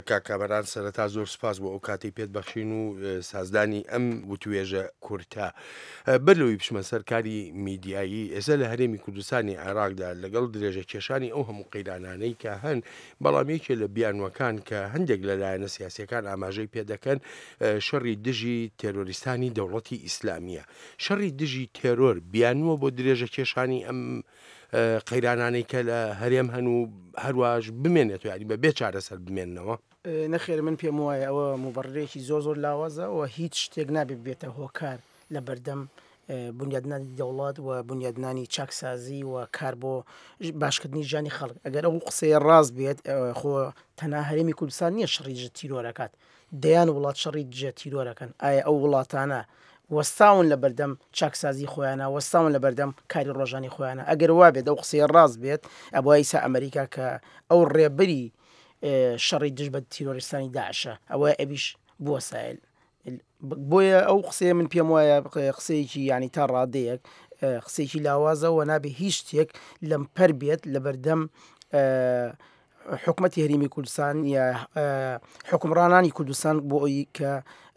کاکەبەران سەرەتا زۆر سپاس بۆ ئەو کاتی پێت بەخشین و سازدانی ئەم وتوێژە کورتە. بەرلەوەی بچمە سەرکاری میدیایی ئێستا لە هەرێمی کوردستانی عێراقدا لەگەڵ درێژە کێشانی ئەو هەموو قەیرانانەی کە هەن بەڵامێکی لە بیانوەکان کە هەندێک لەلایەنە سیاسیەکان ئاماژەی پێدەکەن شەڕی دژی تێرۆریستانی دەوڵەتی ئیسلامیە. شەڕی دژی تێرۆر بیانوە بۆ درێژە کێشانی ئەم قەیرانانەی کە لە هەرێم هەن و هەروەش بمێنێت و یاری بە بێ چارەسەر بمێننەوە. نەخێر من پێم وایە ئەوە موبڕێکی زۆر لاوازە و هیچ شتێک نابێت بێتە هۆکار لە بەردەم بنیادنانی دەوڵات و بنیادنانی چاکسازی و کار بۆ باشکردنی ژیانی خەڵک. ئەگەر ئەو قسەیە ڕاست بێت خۆ تەنها هەرێمی کوردستان نییە شەڕی دژە تیرۆرەکات، دەیان وڵات شەڕی دژە تیرۆرەکەن. ئایا ئەو وڵاتانە وەستاون لە بەردەم چاکسازی خۆیانە، وەستاون لە بەردەم کاری ڕۆژانی خۆیانە؟ ئەگەر وا بێت ئەو قسەیە ڕاست بێت ئەبووە ئیسا ئەمریکا کە ئەو ڕێبەری شەڕی دژ بە تیرۆریستانی داعشە ئەوە ئەبیش بووە سایل. بۆیە ئەو قسەیە من پێم وایە قسەیەکی ینی تا ڕادەیەک قسێکی لاوازەوە نابێ هیچ شتێک لەم پەر بێت لە بەردەم حکومەتی هەرێمی کوردستان یا حکومڕانانی کوردستان بۆ ئەوی کە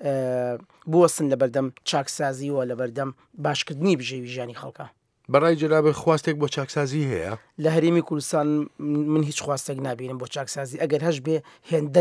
بوەستن لە بەردەم چاکسازیەوە لە بەردەم باشکردنی بژێوی ژیانی خەڵکە. بەڕای جەنابێ خواستێک بۆ چاکسازی هەیە؟ لە هەرێمی کوردستان من هیچ خواستێک نبینم بۆ چاکسازی. ئەگەر هەش بێ هێندە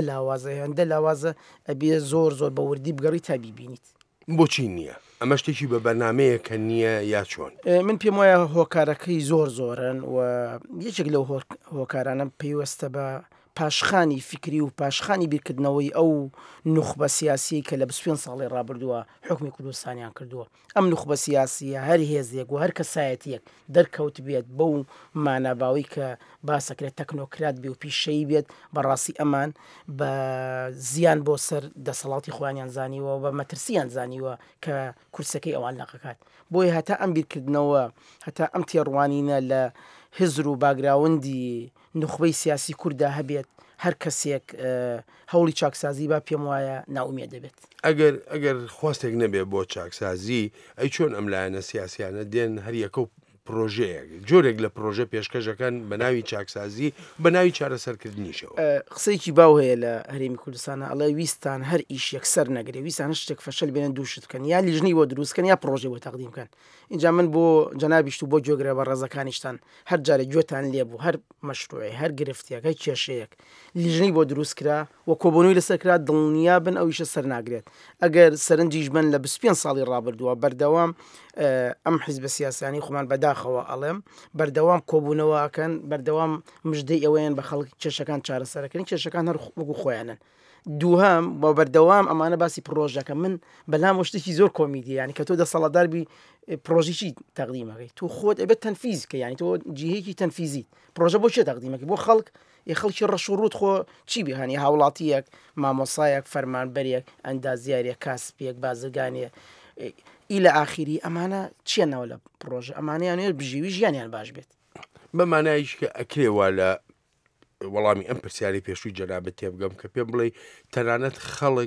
لاوازە ئەبێ زۆر بەوردی بگەڕی تا بیبینیت. بۆچی نییە؟ ئەمە شتێکی بە بەرنمەیە کە نییە یا چۆن؟ من پێم وایە هۆکارەکەی زۆرن و یەکێک لەو هۆکارانە پێیوەستە بە پاشخانی فکری و پاشخانی بیرکردنەوەی ئەو نوخبە سیاسی کە لە 25 ساڵی ڕابردووە حکمی کوردستانیان کردووە. ئەم نوخبە سیاسیە هەر هێزێک و هەر کەسایەتیەک دەرکەوت بێت بەو ماناباوی کە باسەکرێت تەکنۆکرات بێ و پیشەیی بێت بەڕاستی ئەمان بە زیان بۆ سەر دەسەڵاتی خۆیانیان زانیوە و بە مەترسیان زانیوە کە کورسەکەی ئەوان لەقەکات. بۆیە هەتا ئەم بیرکردنەوە هەتا ئەم تێڕوانینە لە هزر و باگراوندی نخبەی سیاسی کووردا هەبێت هەر کەسێک هەوڵی چاکسازی با پێم وایە ناومێ دەبێت. ئەگەر خواستێک نەبێ بۆ چاکسازی ئەی چۆن ئەم لایەنە سیاسیانە دێن هەر یەکە و پرۆژەیەک جۆرێک لە پرۆژە پێشکەشەکەن بە ناوی چاکسازی بە ناوی چارەسەرکردنیشەوە. قسەیکی باو هەیە لە هەرێمی کوردستانە ئەڵێ ویستان هەر ئیش یەکسەر نەگرێ، ویستان شتێک فەشەل بێنن دووشت بکەن یا لیژنی بۆ دروستکەن یا پرۆژێ بۆ تەقدیم بکەن. اینجا من بۆ جەنابیشت و بۆ جۆگرە بە ڕێزەکانیشتان هەر جارێک گوێتان لێبوو هەر مەشروعی هەر گرفتیەک هەر کێشەیەک لیژنی بۆ دروستکرا و کۆبوونەوەی لەسەرکرا دڵنیا بن ئەو ئیشە سەر ناگرێت. ئەگەر سەرنجیش بن لە 25 ساڵی ڕابردووە بەردەوام ئەم حیزبە سیاسانی خۆمان بەداخەوە ئەڵێم بەردەوام کۆبوونەوەکەن بەردەوام مژدەی ئەوەیان بە خەڵک کێشەکان چارەسەرەکەن کێشەکان هەر وەکو خۆیانن. دووهام بە بەردەوام ئەمانە باسی پرۆژەکە من بەلام شتێکی زۆر کۆمیدی ینی کە تۆ دەسەڵاتداربی پرۆژیی تەقدیمەکەی تو خۆت ئەبێت تەنفیز کە ینی تۆ جیهەیەکی تەنفیزی پرۆژە بۆ چێ تەقدیمەکەی بۆ خەڵک خەڵکی ڕەشوڕوت خۆ چی بهانی هاوڵاتیەک مامۆسایەک فەرمانبەرێک ئەندازیارێک کاسپێک بازرگانێ ئیلە ئاخیری ئەمانە چیانەوە لە پرۆژە ئەمانیانێت بژیوی ژیانیان باش بێت. بەمانایش کە ئەکرێوە لە وەڵامی ئەم پرسیاری پێشووی جەنابەت تێبگەم کە پێم بڵێ تەنانەت خەڵک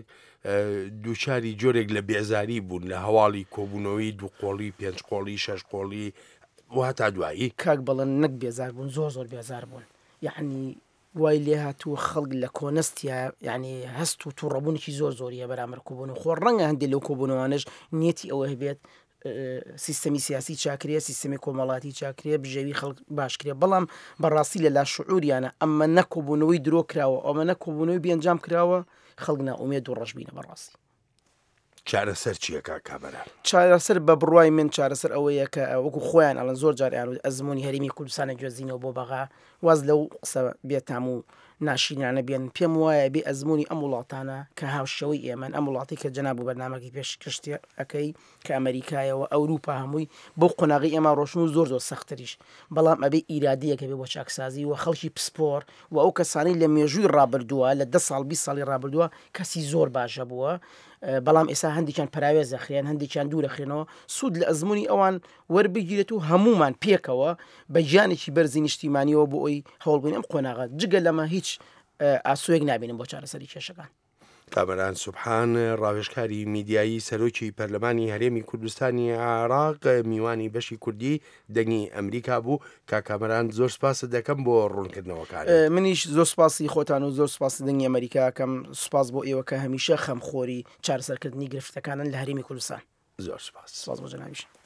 دووچاری جۆرێک لە بێزاری بوون لە هەواڵی کۆبوونەوەی دوو قۆڵی پێنج قۆڵی شەش قۆڵی وهتا دوایی کاک بەڵێن نەک بێزار بوون زۆر بێزار بوون. یعنی وای لێ هاتووە خەڵک لە کۆنستیا ینی هەست و تووڕەبوونێکی زۆریە بەرامبەر کۆبوون و خۆ ڕەنگە هەندێک لەو کۆبوونەوانش نیەتی ئەوە هەبێت سیستەمی سیاسی چاکرێ سیستەمی کۆمەڵاتی چاکرێ بژێوی خەڵک باشکرێ بەڵام بەڕاستی لە لا شعوریانە ئەمە نەکۆبوونەوەی درۆ کراوە ئەمە نەکۆبوونەوەی بێنجام کراوە خەڵک ناومێت و ڕەشبینە بەڕاستی. چارەسەر چییە کاکەبەر؟ چارەسەر بە بڕوای من چارەسەر ئەوەیە کە وەکو خۆیان ئەڵەن زۆر جاریان و ئەزمموی هەرێمی کوردستانە گوێزینەوە بۆ بەغا واز لەو قسە بێتام و ناشینانە بێن پێم وایە بێ ئەزمموی ئەم وڵاتانە کە هاوشەوەی ئێمە ئەم وڵاتی کە جەناب و بەرنامەکەی پێشکەشتی ئەەکەی کە ئەمریکایەوە ئەوروپا هەمووی بۆ قۆناغی ئێمە ڕۆشن و زۆر سەختتریش بەڵام ئەبێ ئیرادیەکە بێ بۆ چاکسازی و خەڵکی پسپۆر و ئەو کەسانی لە مێژووی ڕابردووە لە 10 ساڵ 20 ساڵی ڕابردووە کەسی زۆر باشە بووە بەڵام ئێستا هەندێکیان پراوێزە خرێن هەندێکیان دوورەخێنەوە سوود لە ئەزمموی ئەوان وەربگیرێت و هەمومان پێکەوە بە گیانێکی بەرزی نیشتیمانیەوە بۆ ئەوی هەوڵبووین ئەم قۆناغات جگە لەمە هیچ ئاسوەیەک نبینم بۆ چارەسەری کێشەکان. کامەران سوبحان ڕاوێژکاری میدیایی سەرۆکی پەرلەمانی هەرێمی کوردستانی عێراق میوانی بەشی کوردی دەنگی ئەمریکا بوو کا کامەران زۆر سپاس دەکەم بۆ ڕوونکردنەوەکان. منیش زۆر سپاسی خۆتان و زۆر سپاس دەنگی ئەمریکاکەم سوپاس بۆ ئێوە کە هەمیشە خەمخۆری چارەسەرکردنی گرفتەکانن لە هەرێمی کوردستان. زۆر سپاس بۆ جەنابیش.